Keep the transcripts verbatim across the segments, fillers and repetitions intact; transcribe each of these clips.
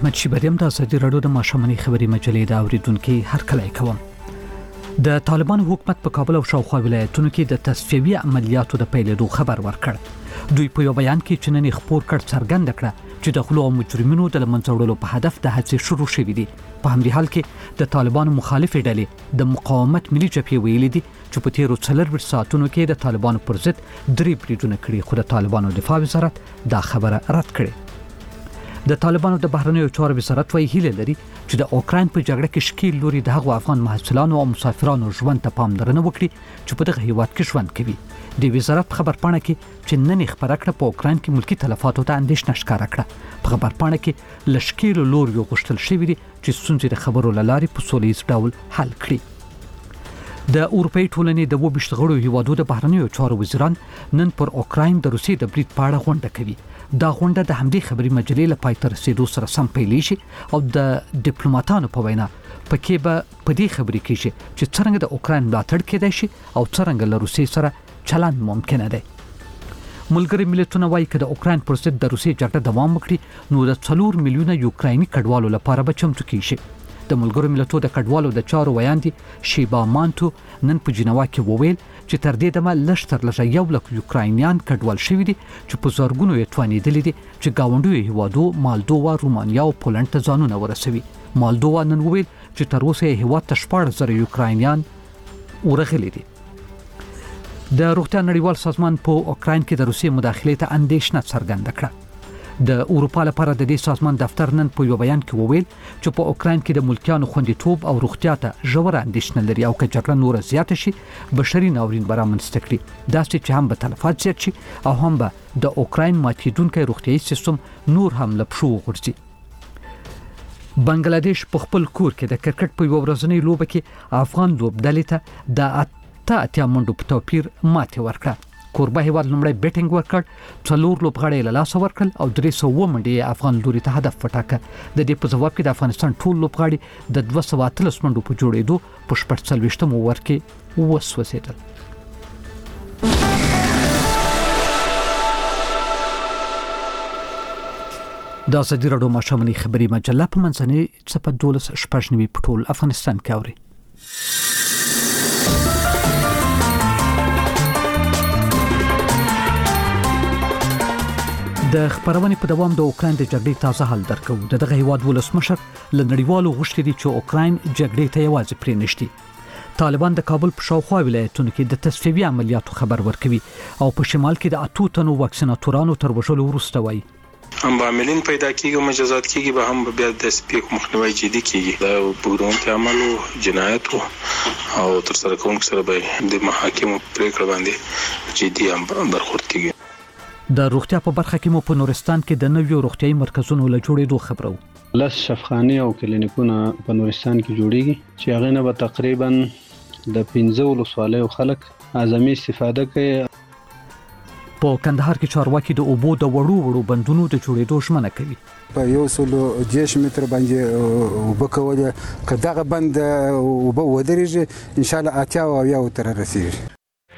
احمد شیبریم د ازادي راډیو د ماشوماني خبري مجلې د اوریدونکو هرکلی کوم. د طالبان حکومت په کابل او شاوخوا ولایتونو کې د تصفیوي عملیاتو د پیلېدو خبر ورکړ. دوی په یو بیان کې چې نن خبر کړ څرګنده کړه چې د غلو او مجرمینو د لمنځه وړلو په هدف د هڅې شروع شوې دي. په همدې حال کې د طالبانو مخالفې ډلې د مقاومت ملي جبهې ویلي دي چې په تیرو څلور ساعتونو کې د طالبانو پر ضد درې بریدونه کړي، خو د طالبانو دفاع وزارت دا خبره رد کړې. د طالبانو د بهرنیو چارو وزارت وايي هیله لري چې د اوکراین په جګړه کې شکیل لوري د هغو افغان محصلانو او مسافرانو ژوند ته پاملرنه وکړي چې په دغه هیواد کې ژوند کوي. د وزارت خبرپاڼه کې چې نن خبره کړه په اوکراین کې ملکی تلفاتو ته اندېښنه ښکاره کړه. په خبرپاڼه کې له شکیل لوري غوښتل شوی دي چې ستونزې د خبرو له لارې په سولیز ډول حل کړي. د اروپאי ټولنې د وبشت غړو هیوادو د بهرنیو چارو وزیران نن پر اوکراین د روسیې د برید په اړه غونډه کوي. دا غونډه د همدې خبري مجلې له پای ته رسیدو سره سم پیلې شي او د ډیپلوماټانو په وینا پکې به په دې خبرې کې شي چې څنګه د اوکراین ملاتړ کېدای شي او څنګه له روسیې سره چلند ممکن دی. ملګری ملتونه وايي چې د اوکراین پر ضد د روسیې جګړه دوام وکړي نو د څلور میلیونه یوکرایني کډوالو لپاره به چمتو کیږي. د ملګرو ملتونو د کډوالو د چارو ویاندې شیبا مانتو نن په جنیوا کې وویل چې تر دې دمه لږ تر لږه یو لک یوکراینیان کډوال شوي دي چې په زرګونو یې توانېدلي دي چې ګاونډیو هیوادو مالدووا، رومانیا او پولنډ ته ځانونه ورسوي. مالدووا نن وویل چې تر اوسه یې هیواد ته شپاړس زره یوکراینیان ورغلي دي. د روغتیا نړیوال سازمان په اوکراین کې د روسیې مداخلې ته اندېښنه څرګنده کړه. د اروپا لپاره د دې سازمان دفتر نن په یو بیان کې وویل چې په اوکراین کې د ملکیانو خوندیتوب او روغتیا ته ژوره اندېښنه لري او که جګړه نوره زیاته شي بشري ناورین به رامنځته کړي، داسې چې هم به تلفات زیات شي او هم به د اوکراین ماتېدونکی روغتیایي سیستم نور هم له پښو وغورځي. بنگلاديش په خپل کور کې د کرکټ په یو ورځنۍ لوبه کې افغان لوبډلې ته د اته اتیا منډو په توپیر ماتې ورکړه. کوربه هیواد لومړی بیټینګ ورکړ، څلور لوبغاړي له لاسه ورکړل او درې سوه منډې افغان لوري ته هدف وټاکه. د دې په ځواب کې د افغانستان ټول لوبغاړي د دوه سوه اتلس منډو په جوړېدو په شپږ څلوېښتم اوور کې وسوځېدل. د ازادي راډیو ماشوماني خبري مجله په منځنۍ څپه دولس شپږ نوي په ټول افغانستان کې اوري. د خبرونې په دوام د اوکراین د جګړې تازه حال درکو. د دغه هیواد ولسمشر له نړیوالو غوښتي دي چې اوکراین جګړې ته یوازې پرېنښتي. طالبان د کابل په شاوخوا ولایتونو کې د تصفیوي عملیاتو خبر ورکوي او په شمال کې د اتو تنو واکسیناتورانو تر وژلو وروسته وایي هم به عاملین پیدا کیږي او مجازات کیږي به هم بیا د سپیک مخنیوي جدي کیږي. دا بګرونکي عمل او جنایت او تر سره کوونکو سره به د محاکمو پریکړه باندې جدي هم برخورد کیږي. د روغتیا په برخه کې مو په نورستان کې د نویو روغتیايي مرکزونو له جوړېدو خبرو. لس شفاخانې او کلینیکونه په نورستان کې جوړیږي چې هغه نه به تقریبا د پنځه ولسوالیو خلک اعظمي استفاده کوي. په کندهار کې چارواکي د اوبو د وړو وړو بندونو د جوړېدو ژمنه کوي. په یو سلو دیش متر باندې وبکوله کداغه بند وب ودرېږي ان شاء الله اتیا او یو تر رسیږي.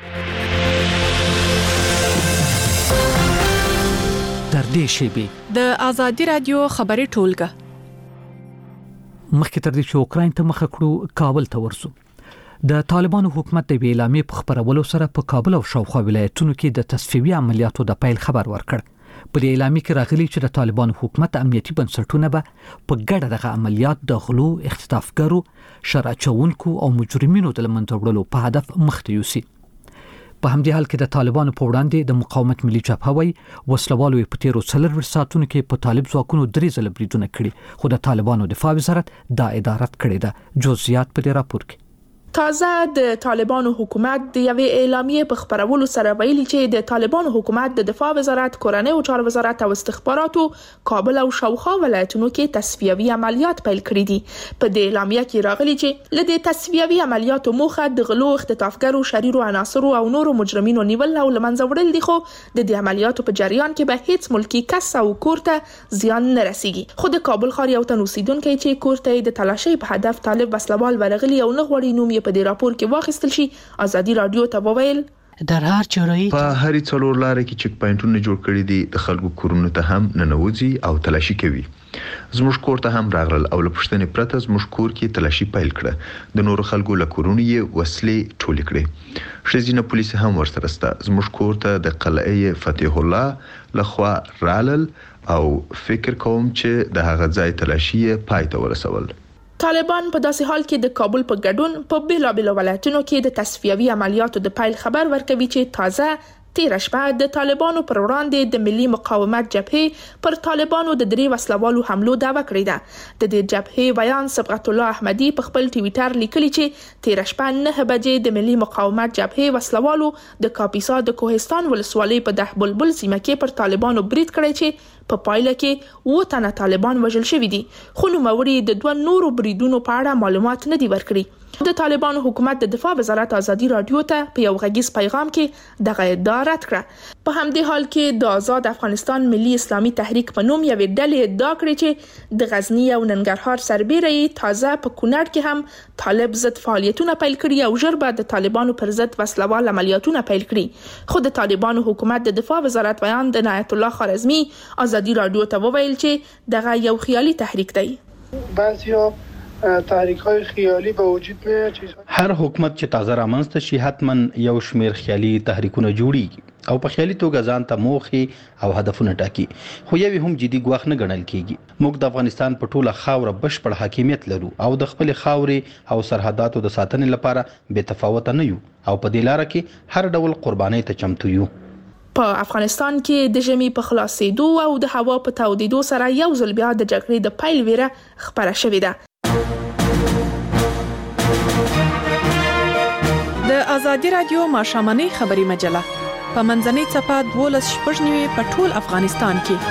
تر دې شیبې د ازادي رادیو خبري ټولګه مخکې تر دې چې اوکراین ته مخه کړو کابل ته ورسو. د طالبانو حکومت د اعلامیې په خبرولو سره په کابل او شاوخوا ولایتونو کې د تصفیوي عملیاتو د پیل خبر ورکړ. په دې اعلامیې کې راغلي چې د طالبانو حکومت امنیتي بنسټونه به په ګډه دغه عملیات د غلو، اختطافګرو، شر اچونکو او مجرمینو د لمنځه وړلو په هدف مخته یوسي. په همدې حال کې د طالبانو په وړاندې د مقاومت ملي جبهه وايي وسلوالو په تیرو څلور ساعتونو کې په طالب ځواکونو درې ځله بریدونه کړي، خو د طالبانو دفاع وزارت دا ادارت کړې ده. جزئیات په دې راپور کې. تازه د طالبانو حکومت د یوې اعلامیې په خبرولو سره ویلي چې د طالبانو حکومت د دفاع وزارت، کورنۍ او چارو وزارت او استخباراتو کابل او شاوخوا ولایتونو کې تصفیوي عملیات پیل کړي دي. په دې اعلامیه کې راغلي چې لدې تصفیوي عملیاتو موخه د غلو، اختطافګرو، شریرو عناصرو او نورو مجرمینو نیول او لمنځه وړل دي، خو د دې عملیاتو په جریان کې به هیڅ ملکی کس او کور ته زیان نه رسیږي. خو د کابل ښار یو تن اوسیدونکی چې کور ته د تلاشي په هدف طالب وسلوال ورغلي او نه غوړي نوم په دې راپور کې واخیستل شي، ازادي رادیو ته وویل در هر چاره‌ای په هرې څلور لارې کې چک پاینټونه جوړ کړي دي، د خلکو کورونو ته هم ننوځي او تلاشي کوي. زموږ کور ته هم راغلل او له پوښتنې پرته زموږ کور کې تلاشي پیل کړه. د نورو خلکو له کورونو یې وسلې ټولې کړې. ښځینه پولیس هم ورسره سته. زموږ کور ته د قلعه فتح الله لخوا رالل او فکر کوم چې د هغه ځای تلاشي پای ته ورسول. طالبان په داسې حال کې د کابل په ګډون په بیلابیلو ولایتونو کې د تصفیوي عملیاتو د پیل خبر ورکوي چې تازه تیر شپه د طالبانو پر وړاندې د ملي مقاومت جبهه پر طالبانو د درې وسلوالو حملو دعوه کړې ده. د دې جبهه بیان صبغت الله احمدي په خپل ټویټر لیکلي چې تیر شپه نه بجې د ملي مقاومت جبهه وسلوالو د کاپیسا د کوهستان ولسوالۍ په ده بلبل سیمه کې پر طالبانو برید کړی چې په پایله کې و تنه طالبان وژل شوي دي، خو نوموړي د دوه نورو بریدونو په اړه معلومات نه دي ورکړي. د طالبانو حکومت د دفاع وزارت ازادي رادیو ته په یو غږیز پیغام کې دغه ادعا رد کړه. په همدې حال کې د آزاد افغانستان ملي اسلامي تحریک په نوم یوې ډلې ادعا کړې چې د غزنی او ننګرهار سربېره تازه په کونړ کې هم طالب ضد فعالیتونه پیل کړي او ژر به د طالبانو پر ضد وسلوال عملیاتونه پیل کړي. خو د طالبانو حکومت د دفاع وزارت بیان د عنایت الله خارزمي ازادي رادیو ته وویل چې دغه یو خیالي تحریک دی. بعضیا تحریک‌های خیالی به وجود میاد. هر حکومت چې تازه رامنځته شي حتما یو شمیر خیالي تحریکونه جوړیږي او په خیالي توګه ځان ته موخې او هدفونه ټاکي، خو یو هم جدي ګواښ نه ګڼل کیږي. موږ د افغانستان په ټوله خاوره بشپړ حاکمیت لرو او د خپل خاورې او سرحداتو د ساتنې لپاره بې تفاوت نه یو او په دې لار کې هر ډول قربانۍ ته چمتو یو. په افغانستان کې د ژمي په خلاصېدو او د هوا په تودېدو سره یو ځل بیا د جګړې د پیل ویره خپره شوې ده. د ازادي رادیو ماښامنۍ خبري مجله په منځنۍ څپه دولس شپږ نیوي په ټول افغانستان کې.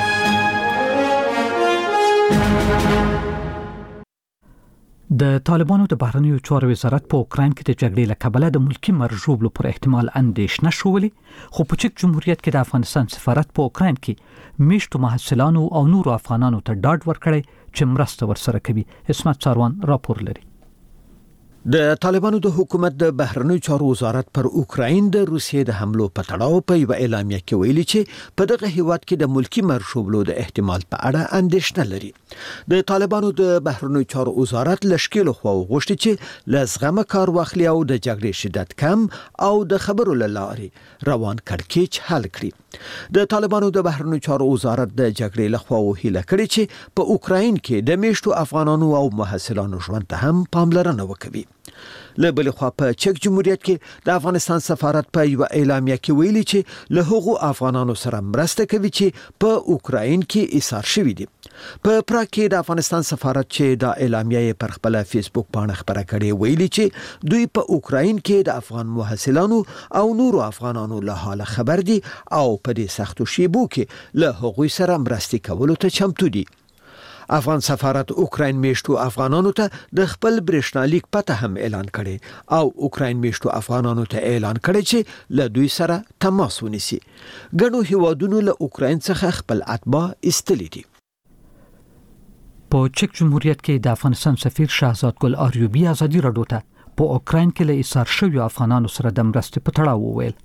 د طالبانو د بهرنیو چارو وزارت په اوکراین کې د جګړې له کبله د ملکی مرجوبلو پر احتمال اندېښنه شولې، خو په چک جمهوریت کې د افغانستان سفارت په اوکراین کې میشتو محصلانو او نورو افغانانو ته ډاډ ورکړی چې مرسته ورسره کوي. اسمت ساروان راپور لري. د طالبانو د حکومت د بهرنیو چارو وزارت پر اوکراین د روسیې د حملو په تړاو په یو اعلامیه کې ویلي چې په دغه هیواد کې د ملکی مرشوبلو د احتمال په اړه اندېښنه لري. د طالبانو د بهرنیو چارو وزارت لشکېلو خو غوښتي چې لزغمه کار واخلي او د جګړې شدت کم او د خبرو لارې روان کړکېچ حل کړي. د طالبانو د بهرنیو چارو وزارت د جګړې لخوا وهیله کړې چې په اوکراین کې د میشتو افغانانو او محصلانو ژوند ته هم پاملرنه وکړي. له بل خوا په چک جمهوریت کې د افغانستان سفارت په یو اعلامیه کې ویلي چې له هغو افغانانو سره مرسته کوي چې په اوکراین کې ایثار شوي دي. په پراګ کې د افغانستان سفارت چې د اعلامیه پر خپل فیسبوک باندې خبره کړې ویلي چې دوی په اوکراین کې د افغان محصلانو او نورو افغانانو له حاله خبر دي او په دې سختو شیبو کې له هغوی سره مرسته کولو ته چمتو دي. افغان سفارت اوکراین میشتو افغانانو ته د خپل برېښنالیک پته هم اعلان کړي او اوکراین میشتو افغانانو ته اعلان کړي چې له دوی سره تماس ونیسي. ګڼو هیوادونو له اوکراین څخه خپل اتباع ایستلي دي. په چک جمهوریت کې د افغانستان سفیر شهزاد ګل آریوبی ازادي رادیو ته په اوکراین کې له ایثار شویو افغانانو سره د مرستې په تړاو وویل.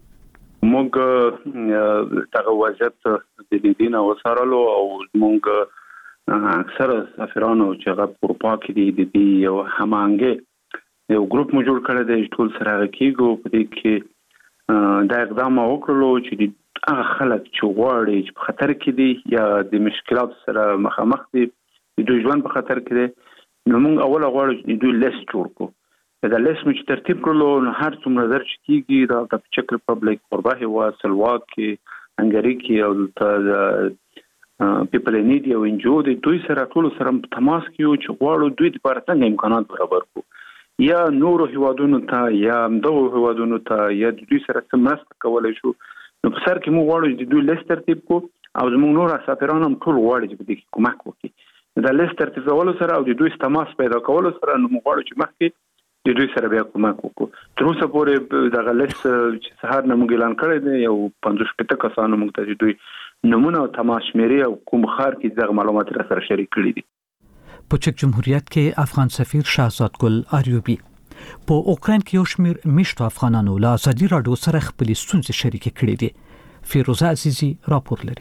موږ دغه وضعیت د لیدین او سره او موږ اکثر سفیرانو چې هغه په اروپا کې دي د دې یو همانګه یو ګروپ مو جوړ کړی دی ټول سره کېږو په دې کې دا اقدام وکړلو چې هغه خلک چې غواړي چې په خطر کې دي یا د مشکلات سره مخامخ دي د دوی ژوند په خطر کې دي نو موږ اول غواړو چې دوی لیست جوړ کړو. دا لیست مو چې ترتیب کړلو نو هر څومره درج کېږي دا د چک ریپبلیک اوربه هوا سلواک کې هنګری کې او پیپل نیډ یو انجو د دوی سره ټول سره تماس کیو چې غواړو دوی لپاره څنګه امکانات برابر کړو یا نورو هیوادونو ته یا دغه هیوادونو ته یا دوی سره مرسته کولای شو. نو په سر کې موږ غواړو چې دوی لیست ترتیب کو او زموږ نور سفیران هم ټول غواړي چې په دې کې کومک وکړي. دا لیست ترتیبولو سره او د دوی تماس پیدا کولو سره نو موږ غواړو چې مخکې د دوی سره بیا کومک وکړو. تر اوسه پورې دغه لیست چې سهار نه موږ اعلان کړی دی یو پنځوس شپېته کسانو موږ ته دوی نمونه او تماس شمیرې او کوم خار کې دغه معلومات را سره شریک کړي دي. په چک جمهوریت کې افغان سفیر شهزاد ګل آریوبی په اوکراین کې یو شمیر میشتو افغانانو له ازادي رادیو سره خپل ستونزې شریک کړي دي. فیروزه عزیزی راپور لري.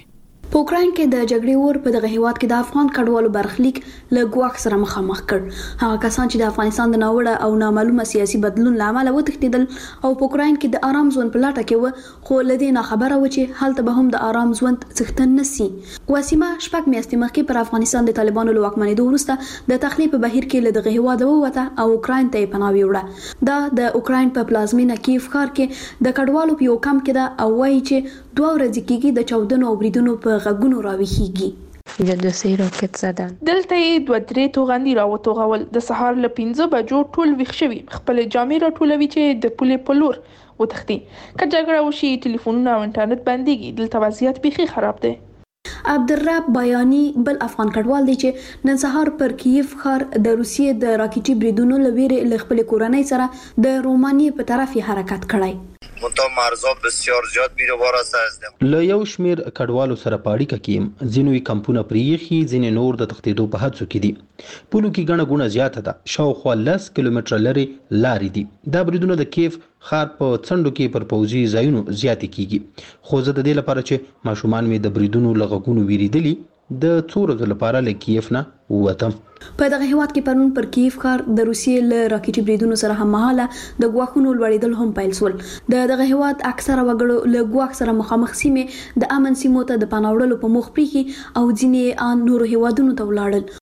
په اوکراین کې د جګړې اور په دغه هیواد کې د افغان کډوالو برخلیک له ګواښ سره مخامخ کړ. هغه کسان چې د افغانستان د ناوړه او نامعلومه سیاسي بدلون لامل وتښتیدل او په اوکراین کې د آرام ژوند په لټه کې و، خو لدې نه خبره و چې هلته به هم د آرام ژوند څښتن نسی. وسیمه شپږ میاشتې مخکې پر افغانستان د طالبانو له واکمنېدو وروسته د تخلیه په بهیر کې له دغه هیواد ووته او اوکراین ته پناه ویوړه. دا د اوکراین په پلازمینه کیف ښار کې د کډوالو په یو کمپ کې ده او وایي چې دوه ورځې کېږي د چاودنو او بریدونو په غږونو راویښیږي. جلسه راکټ زدن دلته یې دوه درې توغندي راوتوغول. د سهار له پنځه بجو ټول ویښ شوي خپل جامې راټولوي چې د پولې په لور وتښتي. که جګړه وشي ټلیفونونه او انټرنیټ بنديږي. دلته وضعیت بیخي خراب دی. عبدالرب بیانی بل افغان کډوال دی چې نن سهار پر کیف ښار د روسیې د راکټي بریدونو لویره ل خپل کورنۍ سره د رومانیې په طرف حرکت کړی. منتها مرزها بسیار زیاد بیروبار است از له یو شمیر کډوالو سره پاړی کېم ځینوي کمپونه پریخي ځینې نور د تختیدو په هڅو کې دي. پولو کې ګڼه ګونه زیاته ده. شاوخوا لس کیلومتره لري لارې دي. دا بریدونه د کیف خار په څنډو کې پر پوځي ځایونو زیاتې کیږي. خو زه د دې لپاره چې ماشومان مې د بریدونو لغږونو ویریدلي د څو ورځې لپاره له کیف نه ووتم. په دغه هیواد کې پرون پر کیف ښار د روسیې له راکټي بریدونو سره هممهاله د ګواښونو لوړېدل هم پیل شول. د دغه هیواد اکثره وګړو له ګواښ سره مخامخ سیمې د امن سیمو ته د پناه وړلو په موخ پریښي او ځینې ان نورو هیوادونو ته ولاړل.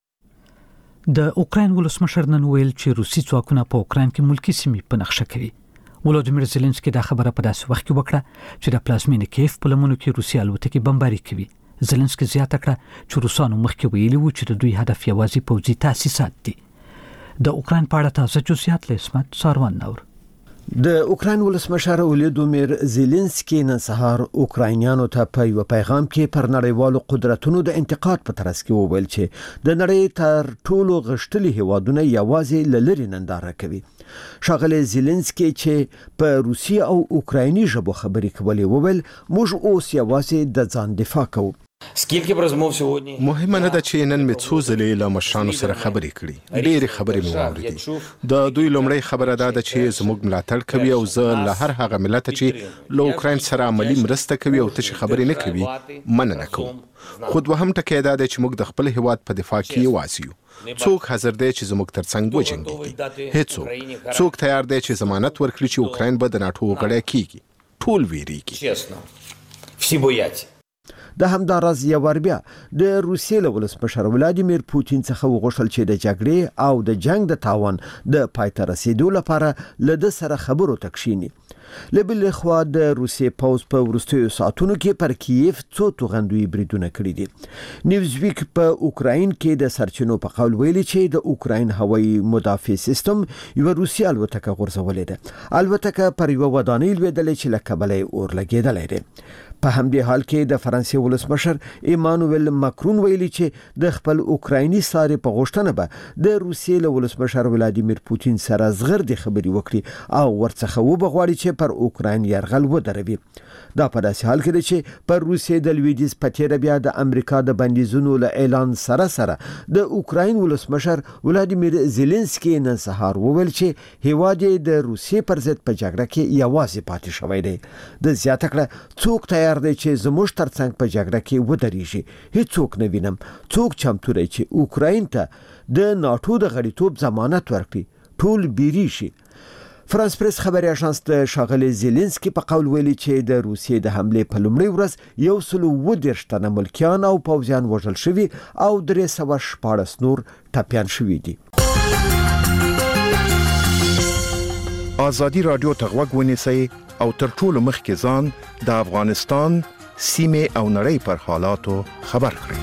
د اوکراین ولسمشر نن ویل چې روسي ځواکونه په اوکراین کې ملکی سیمې په نقشه کوي. ولودیمیر زيلنسکي دا خبره په داسې وخت کې وکړه چې د پلازمینې کیف په لمنو کې روسي الوتکې بمباري کوي. زيلنسکي زیاته کړه چې روسانو مخکې ویلي و چې د دوی هدف یوازې پوځي تاسیسات دي. د اوکراین په اړه تازه جزئیات له اسمت ساروان نور. د اوکراین ولسمشر ولودیمیر زيلنسکي نن سهار اوکراینیانو ته په یو پیغام کې پر نړیوالو قدرتونو د انتقاد په ترڅ کې وویل چې د نړۍ تر ټولو غښتلي هیوادونه یوازې لری ننداره کوي. شاغله زيلنسکي چې په روسي او اوکرایني ژبه خبرې کولې وویل موږ اوس یوازې د ځان دفاع کوو. مهمه نه ده چې نن مې څو ځلې له مشرانو سره خبرې کړې. ډېرې خبرې مې واورېدې. د دوی لومړی خبره دا ده چې زموږ ملاتړ کوي او زه له هر هغه ملت چې له اوکراین سره عملی مرسته کوي او ته چې خبرې نه کوي مننه کوم. خو دوهم ټکی دا دی چې موږ د خپل هیواد په دفاع کې یوازې یو. څوک حاضر دی چې زموږ ترڅنګ وجنګېږي؟ هیڅوک. څوک تیار دی چې ضمانت ورکړي چې اوکراین به د ناټو غړی کیږي؟ ټول ویریږي. د همدارز یو ور بیا د روسیې له ولسمشر ولادیمیر پوتین څخه وغوښتل چې د جګړې او د جنگ د تاوان د پای ته رسیدو لپاره له د سره خبرو تکشینی. لبل خو د روسیې پوز په ورستیو ساعتونو کې پر کیف څو توغندوی بریدونه کړی دي. نیوزویک په اوکراین کې د سرچینو په قول ویلي چې د اوکراین هوایي مدافع سیستم یو روسي الوتکه غورځولې ده. الوتکه پر یو ودانۍ لویدلې چې له کبله اور لګیدلې ده. په همدې حال کې د فرانسې ولسمشر ایمانوئل ماکرون ویلي چې د خپل اوکرایني ساري په غوښتنه به د روسیې له ولسمشر ولادیمیر پوتین سره زغردي خبري وکړي او ورڅخه وبغواړي چې پر اوکراین يرغل ودروي. دا په داسې حال کې دی چې پر روسیې د لویدیز پټیره بیا د امریکا د بندیزونو له اعلان سره سره د اوکراین ولسمشر ولادیمیر زيلنسکي نن سهار وویل چې هیواد د روسیې پر ضد په جګړه کې یوازې پاتې شوی دی. د زیاته کړه څوک تیار دی چې زموږ ترڅنګ په جګړه کې ودرېږي. هیڅوک نه وینم څوک چمتو دی چې اوکراین ته د ناټو د غړیتوب ضمانت ورکړي. ټول بیری شي. فرانس پریس خبري اژانس د شاغلي زيلنسکي په قول ویلي چې د روسیې د حمله په لومړۍ ورځ یو سل و دېرش تنه ملکیان او پوځیان وژل شوي او درې سوه شپاړس نور ټپیان شوي دي. ازادي رادیو ته غوږ ونیسئ او تر ټولو مخکې ځان د افغانستان سیمې او نړۍ پر حالاتو خبر کړئ.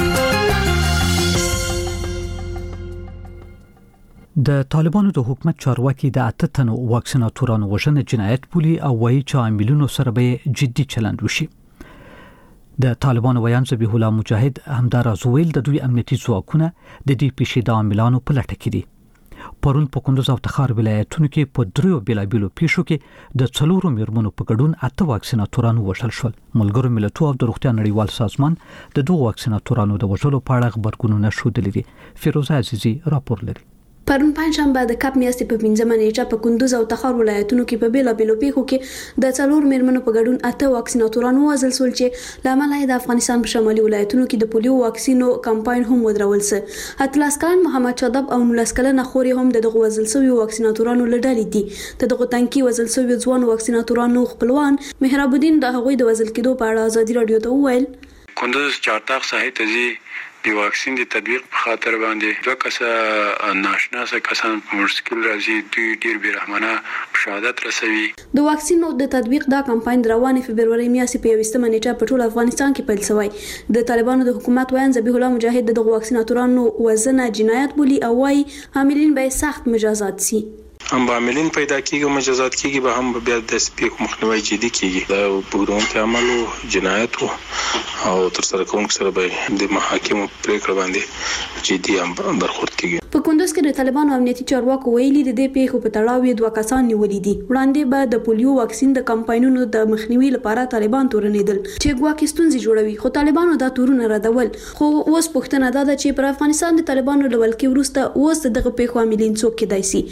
د طالبانو د حکومت چارواکي د اته تنو واکسیناتورانو وژنه جنایت بولي او وایي چې عاملونو سره به جدي چلند وشي. د طالبانو ویان ذبیح الله مجاهد همداراز ویل د دوی امنیتي ځواکونه د دې پیښې د عاملانو په لټه کې دي. پرون په کندوز او تخار ولایتونو کې په دریو بیلابیلو پیښو کې د څلورو میرمنو په ګډون اته واکسیناتورانو وژل شول. ملګرو ملتونو او د روغتیا نړیوال سازمان د دوه واکسیناتورانو د وژلو په اړه خبرګونونه ښودلي دي. فیروزه عزیزي راپور لري. پرون پنځشنبه د کاپ میاشتې په پنځمه نیټه په کندوز او تخار ولایتونو کې په بیلابیلو پیښو کې د څلور میرمنو په ګډون اته واکسیناتوران ووژل شول چې له امله د افغانستان په شمالي ولایتونو کې د پولیو واکسینو کمپاین هم ودرول شو. اتلس کلن محمد شاداب او نولس کلنه خوري هم د دغه وژل شویو واکسیناتورانو له ډلې دي. د دغه تنکي وژل شویو ځوان واکسیناتورانو خپلوان مهراب الدین د هغوی د وژل کېدو په اړه ازادي رادیو ته وویل کندوز چارتاق ساحې ته ځي د واکسین د تطبیق په خاطر باندې دوه کسه ناشناسه کسان په مشکل راځي دوی ډیر بیرحمانه شهادت رسوي. د واکسین د تطبیق دا کمپاین روانه فبرवरी میاشتې په یوستمه نیټه په ټول افغانستان کې پیل شوی. د طالبانو د حکومت وایي ذبیح الله مجاهد د واکسیناتورانو وزنه جنایت بولی او وايي عاملین به سخت مجازات شي. هم به عاملین پیدا کیږي مجازات کیږي به هم بیا د سپیک مخنیوي جدي کیږي دا پروګرام ته عمل او جنایت او تر سره کوونکو سره به د محاکمو پریکړه باندې جدي هم برخورد کیږي. په کندوز کې د طالبانو امنیتي چارواکو ویلي د دې پیښو په تړاو دوه کسان نیولې دي. وړاندې به د پولیو واکسین د کمپاینونو د مخنیوي لپاره طالبان تورنیدل چې ګواکې ستونزې جوړوي خو طالبانو دا تورونه ردول. خو اوس پوښتنه ده چې پر افغانستان د طالبانو له ولکې وروسته اوس دغه پیښو عاملین څوک کېدای شي.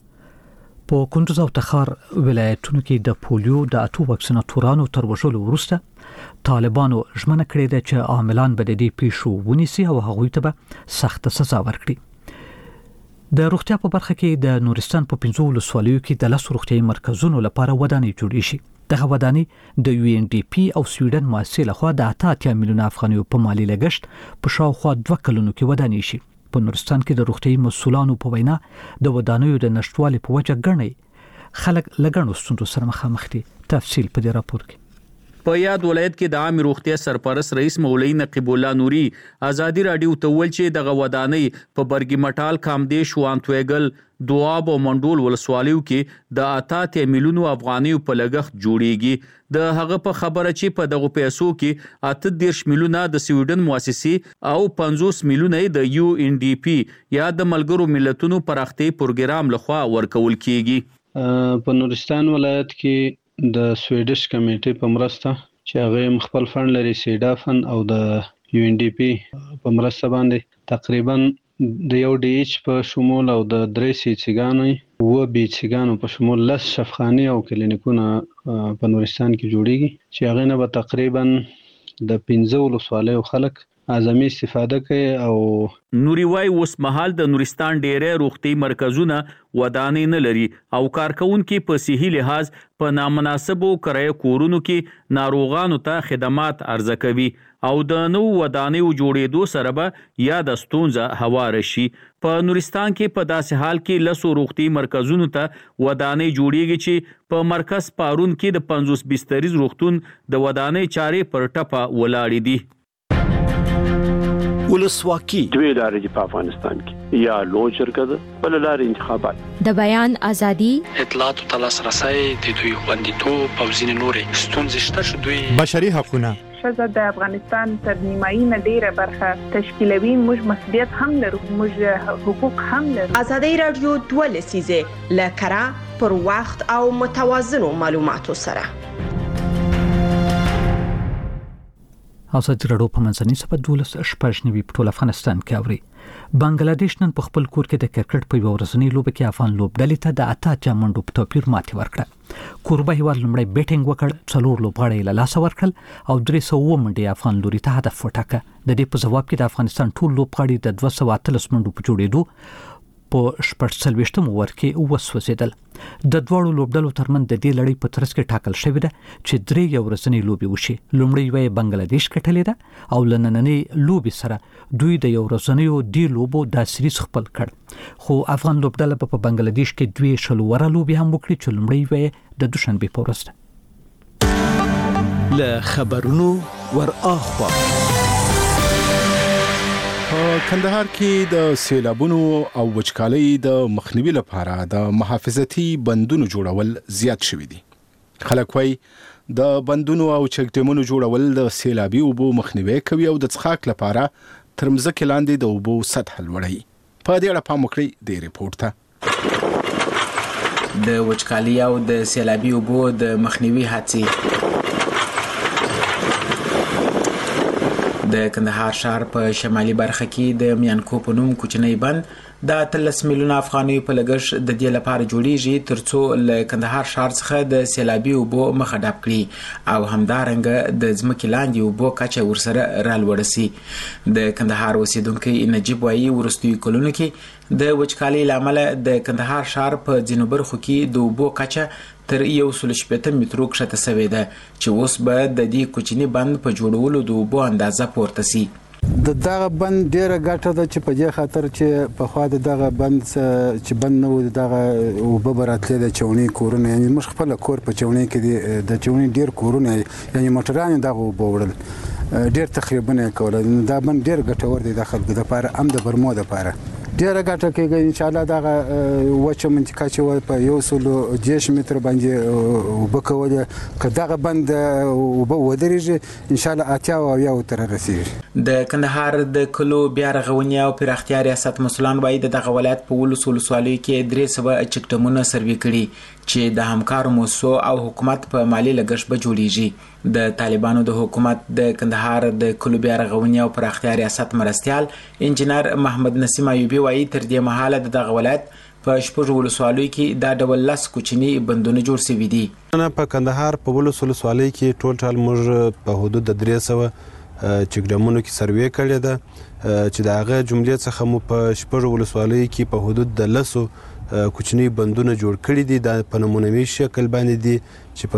په کندوز او تخار ولایتونو کې د پولیو د اتو واکسیناتورانو تر وژلو وروسته طالبانو ژمنه کړې ده چې عاملان به د دې پیښو ونیسي او هغوی ته به سخت سزا ورکړي. د روغتیا په برخه کې د نورستان په پنځو ولسوالیو کې د لسو روغتیايي مرکزونو لپاره ودانۍ جوړې شي. دغه ودانۍ د یو ان ډي پی او سویډن مؤسسې لخوا د اته اتیا میلیونه افغانیو په مالی لګښت په شاوخوا دوه کلونو کې ودانۍ شي. په نورستان کې د روغتیايي مسؤلانو په وینا د ودانیو د نشټوالي په وجه ګڼي خلک لګڼو ستونزو سره مخامخ دي. تفصیل په دې راپور کې. په یاد ولایت کې د عام روغتیا سرپرست رئیس مولوی نقیب الله نوري ازادي رادیو ته ویل چې دغه ودانۍ په برګی مټال کامدیش وانتویګل دواب او منډول ولسوالیو کې د اته میلیونو افغانیو په لګښت جوړیږي. د هغه په خبره چې په دغه پیسو کې اته دیرش میلیونه د سویډن مؤسسې او پنځوس میلیونه د یو ان ډي پی یا د ملګرو ملتونو پراختي پروګرام لخوا ورکول کیږي. په نورستان ولایت کې د سویډش کمیټې په مرسته چې هغه خپل فند لري سیډا فند او د یو ان ډي پی په مرسته باندې تقریبا د یو ډي ایچ په شمول او د درې سیچګانو و بي چګانو په شمول لس شفخاني او کلینیکونه په نورستان کې جوړیږي چې هغه نه به تقریبا د پنځه ولسوالیو خلک اعظمي استفاده کوي. او نوري وای اوس مهال د نورستان ډېرې روغتي مرکزونه ودانې نه لري او کارکونکو په صحي لحاظ په نامناسبو کرایه کورونو کې ناروغانو ته خدمات عرضه کوي او د نو ودانې جوړېدو سره به یا د ستونزه هوار شي. په نورستان کې په داسې حال کې لسو روغتي مرکزونو ته ودانې جوړیږي چې په مرکز پارون کې د پنځوس بستریز روغتون د ودانې چارې پر ټپه ولاړې دي. ولسواکي دوی لارې په افغانستان کې یا لوی شرکت بل لارې انتخابات د بیان ازادي اطلاعات او تلاسرسي د دوی خوندیتوب او ځینې نورې ستونزې شته چې دوی بشري حقوقونه ښځه د افغانستان تر نیمایي نه ډیره برخه تشکیلوي. موږ مسؤلیت هم لرو، موږ حقوق هم لرو. ازادي رادیو دوه لسیزه لکرا پر وخت او متوازنو معلوماتو سره ازادي رادیو په منځنۍ سپه دولس شپږ نوي په ټول افغانستان کې اوري. بنگلاديش نن په خپل کور کې د کرکټ په یو ورځنۍ لوبه کې افغان لوبډلې ته د اته اتیا منډو په توپیر ماتې ورکړه. کوربه هیواد لومړی بیټینګ وکړ، څلور لوبغاړي له لاسه ورکړل او درې سوه منډې افغان لوري ته هدف وټاکه. د دې په جواب کې د افغانستان ټول لوبغاړي د دوه سوه اتلس منډو په جوړېدو په شپږ څلوېښتم اوور کې وسوځېدل. د دواړو لوبډلو ترمنځ د دې لړۍ په ترڅ کې ټاکل شوې ده چې درې یو ورځنۍ لوبې وشي. لومړی یې بنگلاديش ګټلې ده او له نننۍ لوبې سره دوی د یو ورځنیو دې لوبو د سریز خپل کړ. خو افغان لوبډله په بنگلاديش کې دوی شل وره لوبې هم وکړي چې لومړی یې د دوشنبه په ورځ ده. له خبرونو ور اخوا په کندهار کې د سیلابونو او وچکالۍ د مخنیوي لپاره د محافظتي بندونو جوړول زیات شوي دي. خلک وايي د بندونو او چکډیمونو جوړول د سیلابي اوبو مخنیوي کوي او د څښاک لپاره تر مځکې لاندې د اوبو سطح لوړوي. په دې اړه پام وکړئ د ریپورت ته. د وچکالۍ او د سیلابي اوبو د مخنیوي هڅې د کندهار ښار په شمالي برخه کې د میانکو په نوم کوچنی بند د اتلس میلیونه افغانۍ په لګښت د دې لپاره جوړیږي ترڅو له کندهار ښار څخه د سیلابي اوبو مخه ډب کړي او همدارنګه د ځمکې لاندې اوبو کچه ورسره رالوړه سي. د کندهار اوسیدونکي نجیب وایي وروستیو کلونو کې د وچکالۍ له امله د کندهار ښار په ځینو برخو کې د اوبو کچه تر یو سل شپېته مترو کښته سوې ده چې اوس به د دې کوچني بند په جوړولو د اوبو اندازه پورته سي. د دغه بند ډیره ګټه ده چې په دې خاطر چې په خوا د دغه بند چې بند نه و دغه اوبه براتلې د چونی کورونه یعنی موږ خپل کور په چونی کې د چونی ډیر کورونه یعنی موټران دغه اوبه وړل ډیر تقریبا کوله دا بند ډیر ګټور دی د خلکو لپاره هم د برمو لپاره ډیره ګټه کوي ان شاء الله دغه وچه منطقه چې په یو سل دیش متر باندې وبکوله کداغه بند وب ودرېږي ان شاء الله اتیا او یا تر رسیږي. د کندهار د کلو بیا رغونی او پراختیا ریاست مسولان وایي دغه ولایت په ولس ولسوالۍ کې درې سوه چکټمونه سروي کړي چې د همکارو موسسو او حکومت په مالی لګښت به جوړیږي. د طالبانو د حکومت د کندهار د کلو بیا رغونی او پراختیا ریاست مرستیال انجنیر محمد نسیم ایوبی وایي تر دې مهاله دغه ولایت په شپږ ولسوالیو کې دا ډول لس کوچني بندونه جوړ شوي دي. په کندهار په ولس ولسوالۍ کې ټول موږ په حدود د درې سوه چکډمونو کې سروې کړې ده چې د هغه جملې څخه مو په شپږ ولسوالیو کې په حدود د لسو کوچني بندونه جوړ کړي دي. د په نمونوي شکل باندې دي چې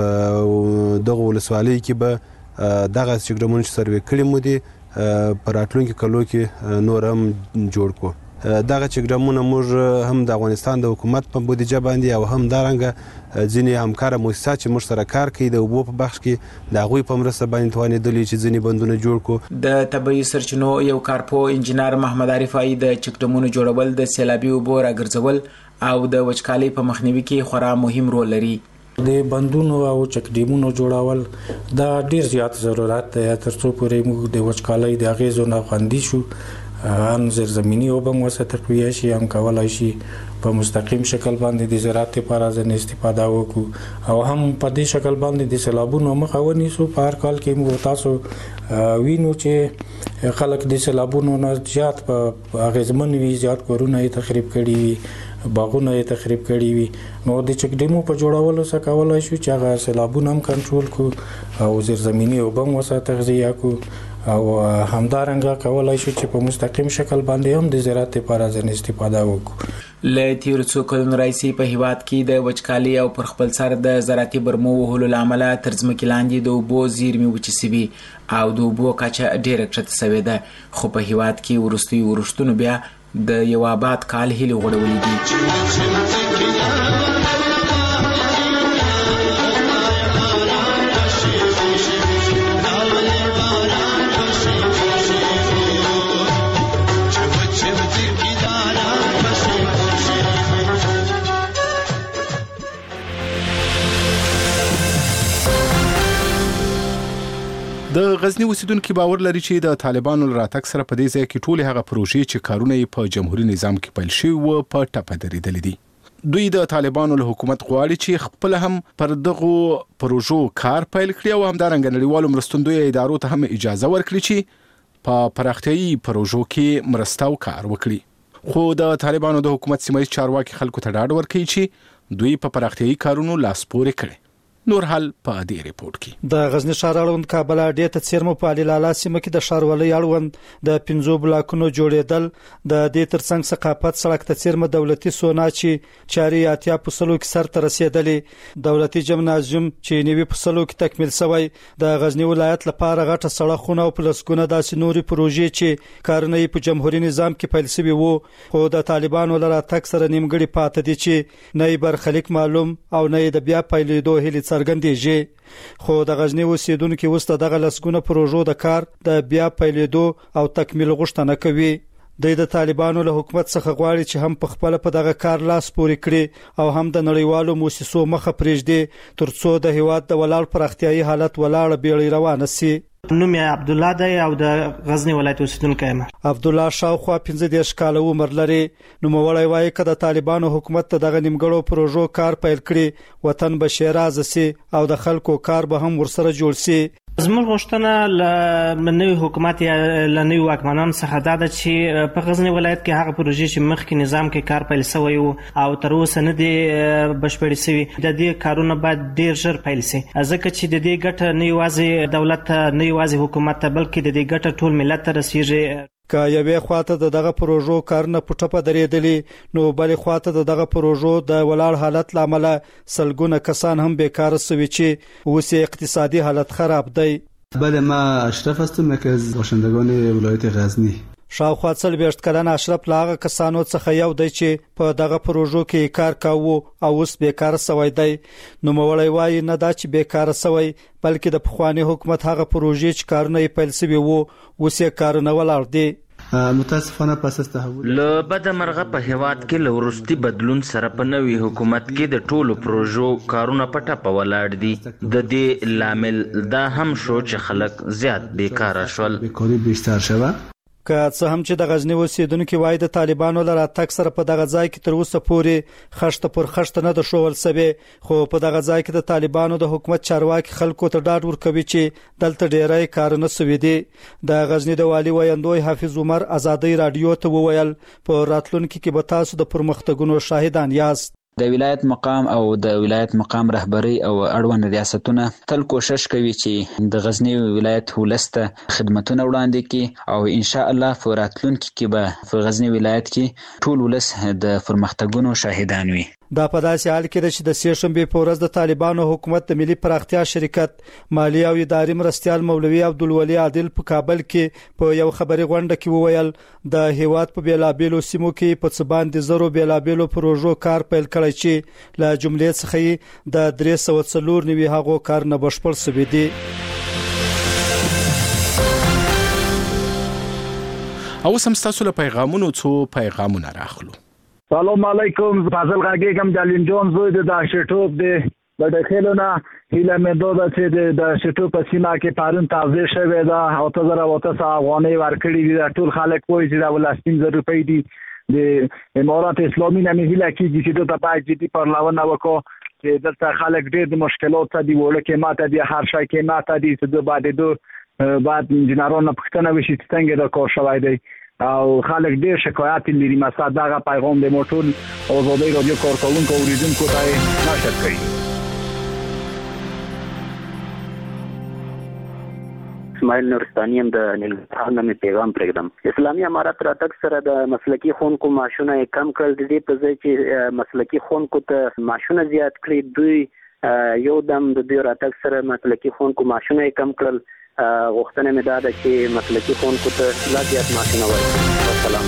په دغه ولسوالیو کې به دغه چکډمونه چې سروې کړي مو دي په راتلونکي کلو کې نور هم جوړ کړو. دغه چکډمونه موږ هم د افغانستان د حکومت په بودیجه باندې او هم دارنګه ځینې همکاره مؤسسات چې موږ سره کار کوي د اوبو په بخش کې د هغوی په مرسته باندې توانېدلي چې ځینې بندونه جوړ کړو. د طبیعي سرچینو یو کارپوه انجینر محمد عارف وایي د چکډمونو جوړول د سیلابي اوبو راګرځول او د وچکالۍ په مخنیوي کې خورا مهم رول لري. د بندونو او چکډیمونو جوړول دا ډیر زیات ضرورت دی ترڅو پورې موږ د وچکالۍ د اغیزو نه خوندي شو. ان زیرزمینی اوبه مو سره تقویه شي هم کولای شي په مستقیم شکل باندې د زراعت لپاره ځنې استفاده وکړو او هم په دې شکل باندې د سیلابونو مخه ونیسو. په هر کال کې موږ تاسو وینو چې خلک د سیلابونو نه زیات په اغیزمن وي زیات کورونه یې تخریب کړي وي باغونه یې تخریب کړي وي نو د چکډیمو په جوړولو سره کولای شو چې هغه سیلابونه هم کنټرول کړو او زیرزمینی اوبه مو سره تغذیه کړو او همدارنګه کولای شو چې په مستقیم شکل باندې هم د زراعت لپاره ځنې استفاده وکړو. له تیرو څو کلونو راهیسې په هیواد کې د وچکالۍ او پر خپل سر د زراعتي برمو وهلو له امله تر ځمکې لاندې د اوبو زیرمې وچې سوي او د اوبو کچه ډیره کښته سوې ده خو په هیواد کې وروستیو ورښتونو بیا د یو آباد کال هیلې غوړولې دي. د غزنی اوسیدونکو باور لري چې د طالبانو راتګ سره په دې ځای کې ټول هغه پروژې چې کارونه یې په جمهوریت نظام کې پیل شوي وو په ټپه درېدلې دي. دوی د طالبانو له حکومت غواړي چې خپل هم پر دغه پروژو کار پیل کړي او همدارنګه نړیوالو مرستندویه ادارو ته هم اجازه ورکړي چې په پراختیايي پروژو کې مرسته او کار وکړي. خو د طالبانو د حکومت سیمایي چارواکي خلکو ته ډاډ ورکوي چې دوی په پراختیايي کارونو لاس پورې کړي. نور حل په دې ریپورت کې د غزنی ښار اړوند کابل اډې ته څیرمو په علي لالا سیمه کې د ښاروالۍ اړوند د پنځو بلاکونو جوړېدل د دې ترڅنګ ثقافت سړک ته څیرمه دولتي سونا چې چاري اتیا فصلو کې سر ته رسیدلې دولتي جمنازیوم چې نوي فصلو کې تکمیل شوی د غزنی ولایت لپاره غټه سړکونه او پلسګونه داسې نوري پروژې چې کارونه په جمهوریت نظام کې پیل شوی وو خو د طالبانو لپاره تک سره نیمګړي پاتې دي چې نه برخلیک معلوم او نه د بیا پیلېدو هلي څرګندېږي. خو د غزنی اوسیدونکو وسته دغه لسګونه پروژو د کار د بیا پیلېدو او تکمیل غوښتنه کوي. د طالبانو له حکومت څخه غواړي چې هم په خپل په دغه کار لاس پورې کړي او هم د نړیوالو مؤسسو مخه پرېږدي ترڅو د هیواد د ولاړ پراختیايي حالت ولاړ بیړۍ روانه سي. نوم یې عبدالله دی او د غزنی ولایت اوسیدونکی یم. عبدالله شاوخوا پنځه دېرش کاله عمر لري. نوموړی وایي که د طالبانو حکومت ته دغه نیمګړو پروژو کار پیل کړي وطن به شیراز سي او د خلکو کار به هم ورسره جوړ سي. زموږ غوښتنه له نوي حکومت یا له نوي واکمنانو څخه دا ده چې په غزني ولایت کې هغه پروژې چې مخکې نظام کې کار پیل شوی و او تر اوسه نه دي بشپړې شوي، د دې کارونه باید ډېر ژر پیل شي، ځکه چې د دې ګټه نه یوازې دولت ته نه یوازې حکومت ته بلکې د دې ګټه ټول ملت ته رسیږي. که یوې خواته د دغه پروژو کارونه په ټپه درېدلي نو بلې خواته د دغه پروژو د ولاړ حالت لامل سلګونه کسان هم بیکاره شوي چې اوس اقتصادي حالت خراب دی. بله، ما اشرف هستم، یکی از باشندگان ولایت غزنی. شاوخوا څلوېښت کلن اشرف له هغه کسانو څخه یو دی چې په دغه پروژو کې کار کاوه او اوس بیکاره شوی دی. نوموړی وایي نه دا چې بیکاره شوی بلکې د پخواني حکومت هغه پروژې چې کارونه یې پیل شوي وو اوس یې کارونه ولاړ دي. متاسفانه پس از تحول له بده مرغه په هیواد کې له وروستي بدلون سره په نوي حکومت کې د ټولو پروژو کارونه په ټپه ولاړ دي. د دې لامل دا هم شو چې خلک زیات بیکاره شول. بیکاري بیشتر شوه. که څه هم چې د غزنی اوسیدونکو وایي د طالبانو له راتګ سره په دغه ځای کې تر اوسه پورې خشته پر خشته نه د شوول سوي، خو په دغه ځای کې د طالبانو د حکومت چارواکي خلکو ته ډاډ ورکوي چې دلته ډیری کارونه سوي دي. د غزنی د والي ویاندوی حافظ عمر ازادي رادیو ته وویل په راتلونکي کې به تاسو د پرمختګونو شاهدان یاست. د ولایت مقام او د ولایت مقام رهبری او اړوند ریاستونه تل کوشش کوي چې د غزنی ولایت ولسته خدماتونه وړاندې کړي او ان شاء الله په راتلونکي کې به په غزنی ولایت کې ټول ولس د پرمختګونو شاهدان وي. دا په داسې حال کې چې د سې شنبې په ورځ د طالبانو حکومت د ملي پراختیا شرکت مالی او اداري مرستیال مولوي عبدالولي عادل په کابل کې په یو خبري غونډه کې وویل د هیواد په بیلابیلو سیمو کې په څه باندې زرو بیلابیلو پروژو کار پیل کړی چې له جملې څخه د درې سوه څلور نوي هغو کار نه بشپړ شوي دي. اوس هم ستاسو له پیغامونو څو پیغامونه راخلو. سلام علیکم، فاضل غاګیګم د علیم جون زوی د داشټوب د د خلونه هیله مې دوه چې د شټو په سیمه کې پارون تازه شوی دا او ته زره وته افغاني ورکړي دي. ټول خلک وایي چې دا ولستین زر روپۍ دي. د امارات اسلامي نه مې هیله کېږي چې دا په جدي پرلاونه وکړو چې دلته خلک ډېر د مشکلات دي، وړه کې ماته دي، هر شي کې ماته دي، چې د بعد دو بعد انجنیرانو پښتنه وشي چې څنګه دا کار شوی دی او خلک ډېر شکایت لري. مثلا دغه پیغام د موټون آزادۍ رادیو کارکونکو اوریدونکو ته نشر کړي. اسماعیل نورستاني هم د ننګرهار نه مې پیغام پرېږدم. اسلامي امارت راتګ سره د مسلکي ښوونکو معاشونه یې کم کړل. د دې په ځای چې مسلکي ښوونکو ته معاشونه زیات کړي، دوی یو دم د دوی راتګ سره مسلکي ښوونکو معاشونه یې کم کړل. غوښتنه مې دا ده چې مسلکي ښوونکو ته لا زیات معاشونه ورکړي. والسلام.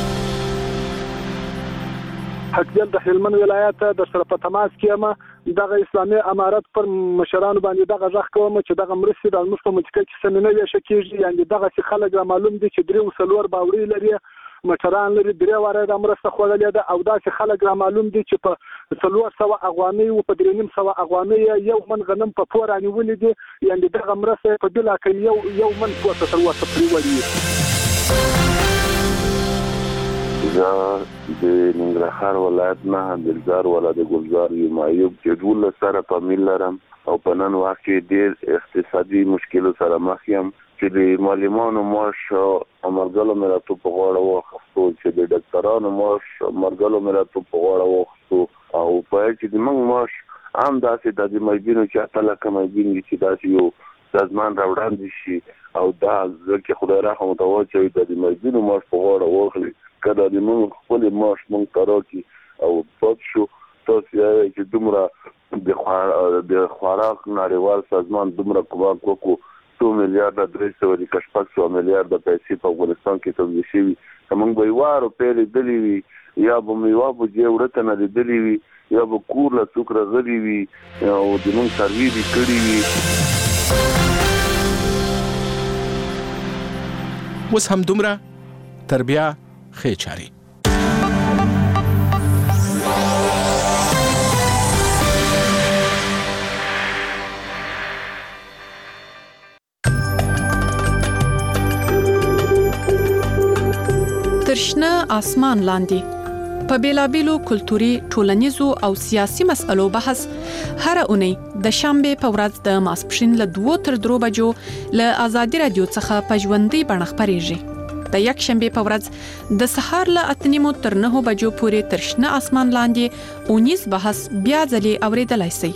حقیقت د هلمند ولایت د سره په تماس کې یم دغه اسلامي امارت پر مشرانو باندې دغه ځخ کوم چې دغه مرستې د مستو منطقه کې سننه ویشه کېږي. یعنی دغه څه خلک را معلوم دي چې درې وسلور باوري لري، مشران لري، درې واره د مرسته خوړلې ده او دا چې خلک را معلوم دي چې په څلور سوه افغانۍ او په درې نیم سوه افغانۍ یو من غنم په پور رانیولې دي. یعنی دغه مرسته په بلا کې یو یو من پورته تر وسه پرېولي. زه د ننګرهار ولایت نه دلزار ولایت ګلزار یم. ایوب چې ټول سره فامیل لرم او په نن وخت کې ډېر اقتصادي مشکلو سره مخ یم چې د معلمانو معاش مرګلو مې راته په غاړه واخیستو، چې د ډاکټرانو معاش مرګلو مې راته په غاړه واخیستو او په چې د موږ معاش هم داسې د مجبورو چې اته لکه مجبور دي چې داسې یو سازمان راوړاندې شي او دا ځکه خدای رحم وته واچوي د مجبورو معاش په غاړه واخلي. کله د موږ خپل معاش موږ ته راکړي او پات شو تاسو یې چې دومره د خوراک نړیوال سازمان دومره کومک وکړو څو میلیارډ درې سوه د کشپک سوه میلیارډ پیسې په افغانستان کې توزیع شوي. که موږ به یوه روپۍ لیدلې وي یا به مو یوه بجې وړه ته نه لیدلې وي یا به کور له څوک راغلي وي او د موږ سروې دې کړي وي. اوس هم دومره تر بیا ښې چارې. ترشنه آسمان لاندې په بیلابیلو کلتوري، ټولنیزو او سیاسي مسألو بحث هر اونۍ د شنبه په ورځ د ماسپښین له دوه تر درې بجو له آزادي رادیو څخه په ژوندۍ بڼه خبريږي. د یک شنبه په ورځ د سهار له اته نیمو تر نه بجو پورې تر شنه اسمان لاندې اونیز بحث بیا ځلې اوریدلای شئ.